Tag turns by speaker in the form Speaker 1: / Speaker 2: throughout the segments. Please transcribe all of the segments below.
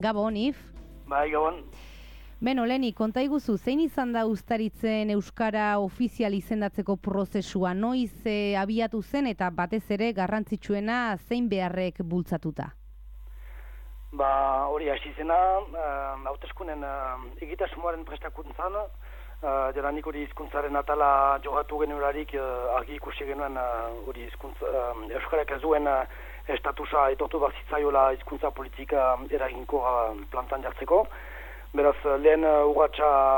Speaker 1: Gabon, If?
Speaker 2: Bai, Gabon.
Speaker 1: Beno, Leni, konta iguzu, zein izan da Uztaritzen Euskara ofizial izendatzeko prozesua? Noiz abiatu zen eta batez ere garrantzitsuena zein beharrek bultzatuta?
Speaker 2: Hori hasi zena, hauteskunen egitasmoaren prestakuntzan, jadanik hori hizkuntzaren atala jogatu genuelarik argi ikusi genuen hori Euskarak ez duen estatusa etortu bat zitzaiola hizkuntza politika eraginko plantan jartzeko. Beraz, lehen urratx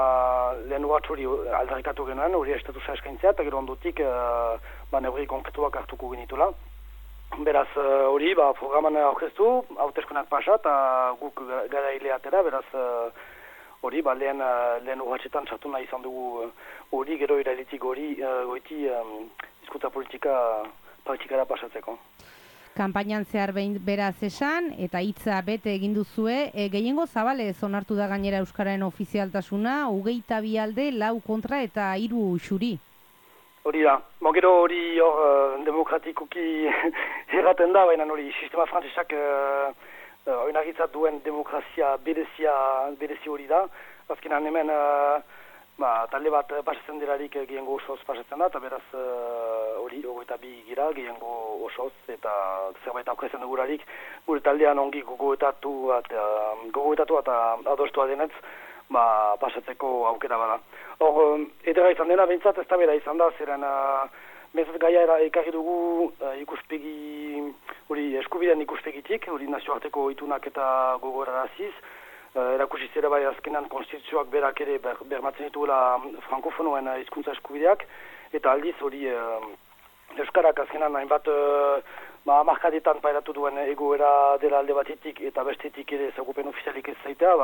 Speaker 2: hori aldarrikatu genuen, hori estatusa eskaintzea, eta gero ondotik neurri konkretuak hartuko genitula. Beraz, hori programan aurkeztu, hauteskunak pasa, eta guk garaile atera, beraz, hori lehen urratxetan sartu nahi izan dugu hori, gero irailetik hori goiti hizkuntza politika praktikara pasatzeko.
Speaker 1: Kanpainan zehar beraz esan, eta hitza bete egin duzue, gehiengo zabalez onartu da gainera Euskararen ofizialtasuna, 22 alde, 4 kontra eta 3 xuri.
Speaker 2: Hori da, gero hori demokratikoki erraten da, baina hori sistema frantzesak oinarritzat duen demokrazia berezi hori da. Azkenan hemen talde bat pasatzen delarik gehiengo osoz pasatzen da, eta beraz hori 22 gira gehiengo osoz, eta zerbait aurkezten dugularik gure taldean ongi gogoetatu eta adostua denetz pasatzeko aukera bada. Hor, edera izan dena, behintzat ez da bera izan da, zeren bezat gaia ekarri dugu ikuspegi, hori eskubidean ikuspegitik, hori nazioarteko itunak eta gogoraraziz, erakusi zera bai azkenan konstituzioak berak ere bermatzen dituela frankofonoen hizkuntza eskubideak, eta aldiz hori Euskarak azkenan hainbat markadetan pairatu duen egoera dela alde batetik eta bestetik ere ezagupen ofizialik ez zaitea,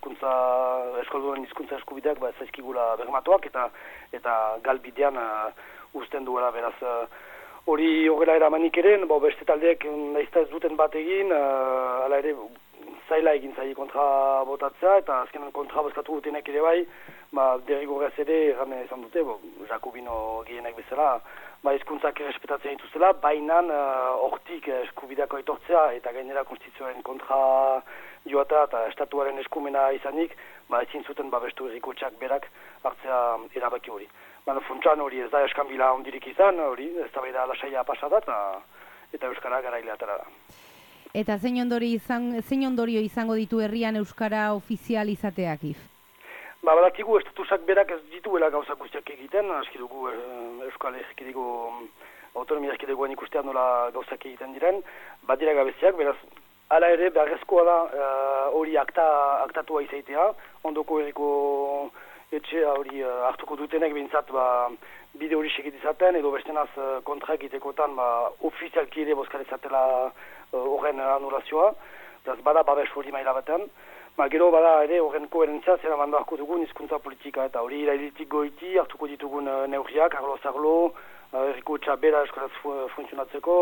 Speaker 2: eskolduen hizkuntza eskubideak zaizkigula bermatuak eta galbidean uzten duela, beraz hori horrela eramanik ere, beste taldeek naizta ez duten bat egin, ala ere zaila egin zaila kontra botatzea, eta azkenan kontra bozkatu dutenek ere bai, derrigorrez ere erran izan dute, Jakobino gehienek bezala, hizkuntzak errespetatzen dituzela, baina hortik eskubideako etortzea eta gainera konstituzioaren kontra joatea eta estatuaren eskumena izanik, ezin zuten bestu errikotxak berak hartzea erabaki hori. Funtsan hori ez da eskanbila ondirik izan, hori ez da baida lasaia pasada eta Euskara garaile atara da.
Speaker 1: Eta zein ondorio izango ditu herrian Euskara ofizial izateak, If?
Speaker 2: Badakigu estatusak berak ez dituela gauzak guztiak egiten, aski dugu Euskal Herrikidego autonomia erkidegoan ikustean nola gauzak egiten diren, badira gabeziak, beraz, hala ere beharrezkoa da hori aktatua izaitea, ondoko herriko etxea hori hartuko dutenek behintzat bide hori segit izaten, edo bestenaz kontra egitekotan ofizialki ere bozkarizatela horren anulazioa, beraz bada babes hori maila batean. Gero bada ere horren koherentzia zera mandarko dugun hizkuntza politika, eta hori irailetik goiti hartuko ditugun neurriak, arlo-zarlo, herriko txabera eskoraz funtzionatzeko,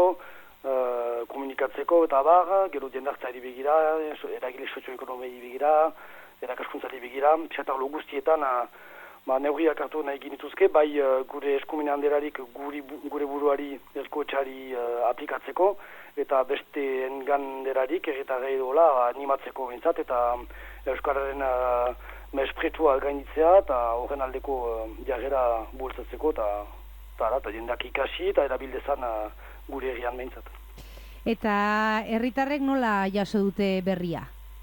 Speaker 2: komunikatzeko eta gero jendartzari begira, eragile sozioekonomei begira, erakaskuntzari begira, pixatarlo guztietan neurriak hartu nahi ginituzke, bai gure eskumene handerarik gure buruari herriko txari aplikatzeko, eta beste enganderarik erretarrei dola animatzeko bintzat, eta Euskararen mespretua gainitzea, eta horren aldeko jarrera bultzatzeko, eta jendak ikasi eta erabildezan gure herrian behintzat.
Speaker 1: Eta herritarrek nola jaso dute berria?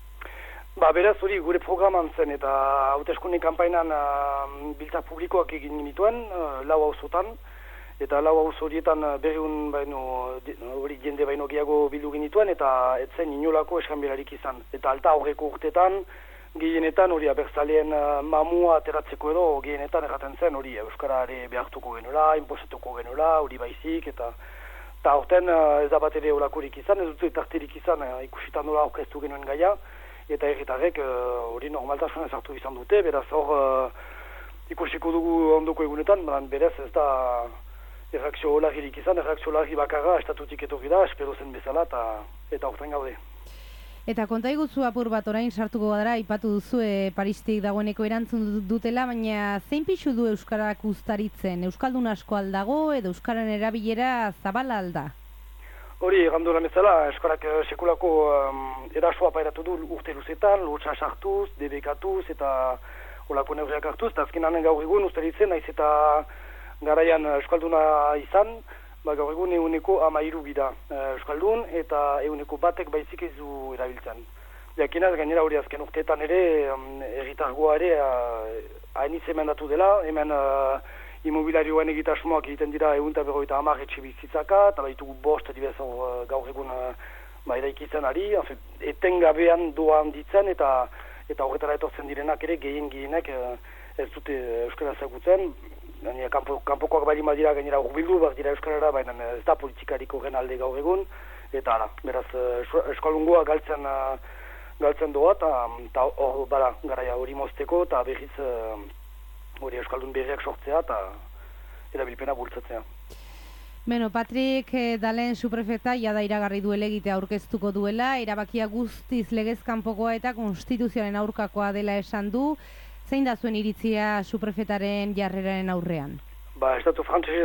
Speaker 2: Beraz hori gure programan zen, eta hauteskunde kanpainan biltza publikoak egin genituen, 4 auzotan, eta 4 auzo horietan berriun hori jende baino gehiago bildu genituen, eta etzen inolako eskanbelarik izan. Eta alta aurreko urtetan, gehienetan hori abertzaleen mamua ateratzeko edo, gehienetan erraten zen hori Euskarare behartuko genuela, inposatuko genuela, hori baizik, eta horten ez da bat ere olakorik izan, ez dut tarterik izan ikusitan nola aurkeztu genuen gaia, eta herritarrek hori normaltasunez hartu izan dute, beraz hor ikusiko dugu ondoko egunetan, beraz ez da erreakzio larririk izan, erreakzio larri bakarra estatutik etorri da, espero zen bezala, eta horten gaude.
Speaker 1: Eta konta iguzu apur bat orain sartuko gara, ipatu duzu Paristik dagoeneko erantzun dutela, baina zein pixu du Euskarak Uztaritzen? Euskaldun asko aldago edo Euskararen erabilera zabala alda?
Speaker 2: Hori, errandu bezala, eskolak sekulako erasoa pairatu du urte luzetan, lotxa sartuz, debekatuz eta olako neurriak hartuz, eta azkenan gaur egun ustaritzen, naiz eta garaian euskalduna izan, gaur egun eguneko 13 gira euskaldun, eta eguneko batek baizik ez du erabiltzen. Jakinaz, gainera hori azken urteetan ere, erritargoa ere, hainitz emendatu dela, hemen imobiliarioen egitasmoak egiten dira 150 etxe bizitzaka, eta baitugu bost adibidez gaur egun eraikitzen ari, etengabean doan ditzen, eta horretara etortzen direnak ere gehienek ez dute euskara ezagutzen. Kanpokoak bali madira gainera urbildu behar dira euskarara, baina ez da politikarik horren alde gaur egun, eta ara, beraz eskalungoa galtzen doa, eta hor bada garaia hori mozteko, eta berriz hori euskaldun berriak sortzea, eta erabilpena bultzatzea.
Speaker 1: Beno, Patrik Dalen suprefeta jada iragarri duela egitea aurkeztuko duela, erabakia guztiz legez kanpokoa eta konstituzioaren aurkakoa dela esan du. Zein da zuen iritzia suprefetaren jarreraren aurrean?
Speaker 2: Estatu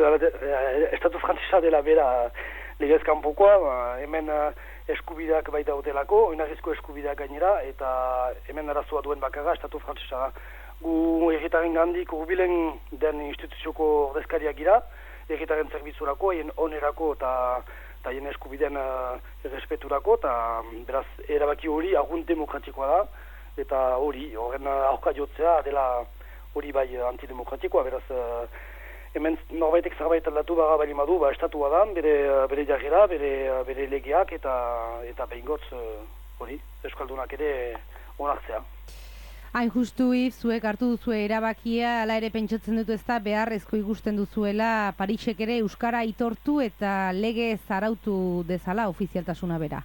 Speaker 2: frantzesa dela bera legez kanpokoa, hemen eskubideak baita hotelako, oinarrizko eskubideak gainera, eta hemen arazoa duen bakarra estatu frantzesa. Gu erritaren gandik urbilen den instituzioko ordezkariak gira, erritaren zerbitzurako, haien onerako eta haien eskubideen errespeturako, eta beraz erabaki hori argunt demokratikoa da, eta horren aurka jotzea dela hori bai antidemokratikoa, beraz hemen norbaitek zerbait aldatu baga bali madu, estatua da, bere jarrera, bere legeak, eta behingotz hori, eskaldunak ere onartzea.
Speaker 1: Hain justu zuek hartu duzue erabakia, ala ere pentsatzen dut ez da beharrezko ikusten duzuela Parisek ere euskara aitortu eta lege zarautu dezala ofizialtasuna bera.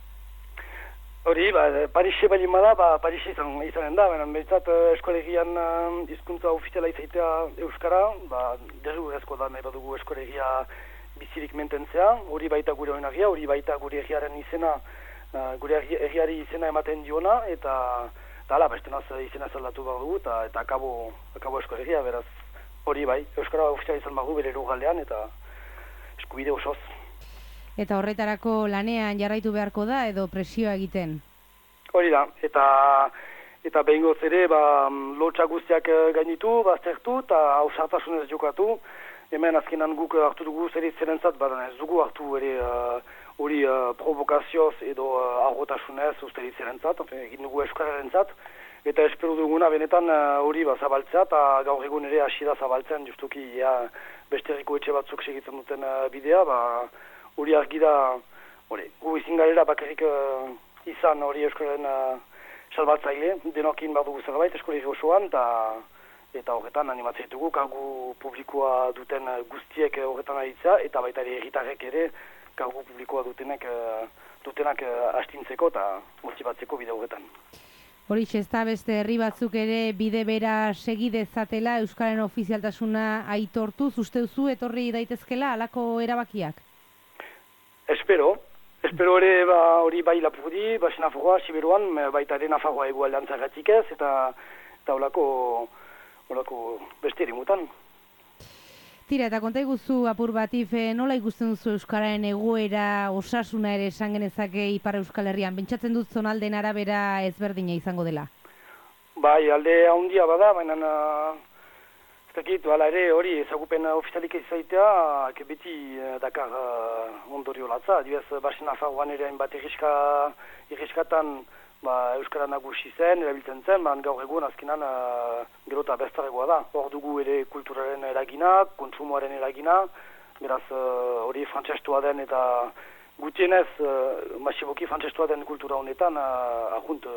Speaker 2: Hori, Parise bali bada, Parise izanen da, baina behintzat eskolegian hizkuntza ofiziala izaitea euskara, derrigorrezko da nahi badugu eskolegia bizirik mententzea, hori baita gure oinagia, hori baita gure erriaren izena, gure erriari izena ematen diona, eta hala, bestenaz izena zaldatu behar dugu, eta akabo eskolegia, beraz hori bai, euskara ofiziala izan behar du bere lurraldean, eta eskubide osoz.
Speaker 1: Eta horretarako lanean jarraitu beharko da edo presioa egiten?
Speaker 2: Hori da, eta behingoz ere lotxa guztiak gainitu, baztertu eta ausartasunez jokatu. Hemen azkenan guk hartu dugu zerentzat, baina ez dugu hartu ere hori provokazioz edo arrotasunez zerentzat, egin dugu euskararentzat. Eta espero duguna benetan hori zabaltzea eta gaur egun ere hasi da zabaltzen, justuki beste herriko etxe batzuk segitzen duten bidea, hori argi da, gu izin garela bakarrik izan hori euskararen salbatzaile, denokin bat dugu zerbait eskolegi osoan, eta horretan animatzen dugu, kargu publikoa duten guztiek horretan aritzea, eta baita ere herritarrek ere kargu publikoa dutenak astintzeko eta motibatzeko bide horretan.
Speaker 1: Horiz ez da beste herri batzuk ere bide bera segidezatela euskararen ofizialtasuna aitortu, uste duzu etorri daitezkela halako erabakiak?
Speaker 2: Espero ere hori bai Lapurdi, Nafarroa, Siberuan, baita ere Nafarroa egualdean zergatik ez, eta olako beste erimutan.
Speaker 1: Tira, eta konta iguzu apur batif, nola ikusten duzu euskararen egoera, osasuna ere esan genezake Ipar Euskal Herrian, pentsatzen dut zonalden arabera ezberdina izango dela?
Speaker 2: Bai, alde handia bada, baina hala ere hori ezagupen ofizialik izaitea, beti dakar ondorio latza. Adibidez, Nafarroan ere hainbat irriskatan euskara nagusi zen, erabiltzen zen, gaur egun azkenan gero eta bestarregoa da. Hor dugu ere kulturaren eragina, kontsumoaren eragina, beraz hori frantzestua den eta gutienez masiboki frantzestua den kultura honetan ahunt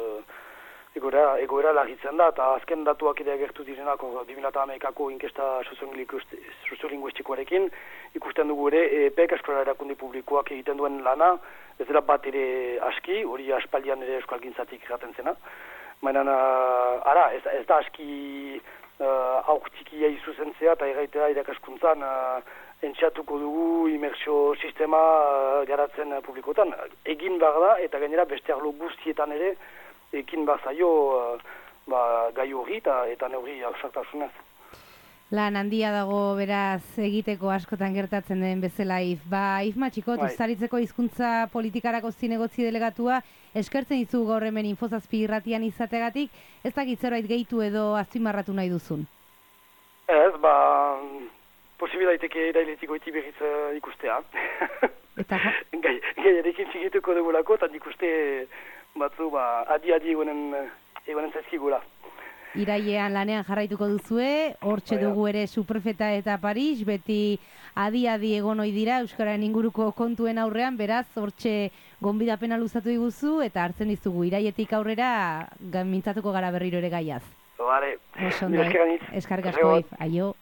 Speaker 2: egoera larritzen da, eta azken datuak ere agertu direnak 2008ko inkesta soziolinguistikoarekin ikusten dugu ere EPEK eskola erakunde publikoak egiten duen lana, ez dela bat ere aski, hori aspaldian ere euskalgintzatik erraten zena. Baina, ez da aski aurtikia izuzentzea eta erraitea irakaskuntzan entxatuko dugu imersio sistema garatzen publikotan. Egin behar da, eta gainera beste arlo guztietan ere ekin bazaio gai hori eta neurri ausartasunez.
Speaker 1: Lan handia dago beraz egiteko askotan gertatzen den bezala if. Ifma Txikot, Uztaritzeko hizkuntza politikarako zinegotzi delegatua, eskertzen dizu gaur hemen Infozazpi irratian izategatik, ez dakit zerbait gehitu edo azpimarratu nahi duzun?
Speaker 2: Ez, posibila daiteke irailetiko iti berriz ikustea.
Speaker 1: Eta
Speaker 2: Gaiarekin figituko dugulako, eta ikuste batzu adi-adi egonen zaizkigula.
Speaker 1: Irailean lanean jarraituko duzue, hortxe dugu ere Suprefeta eta Paris, beti adi-adi egon ohi dira Euskararen inguruko kontuen aurrean, beraz hortxe gonbidapena luzatu diguzu eta hartzen dizugu irailetik aurrera mintzatuko gara berriro ere gaiaz.
Speaker 2: Vale.
Speaker 1: Eskarrik asko, aio.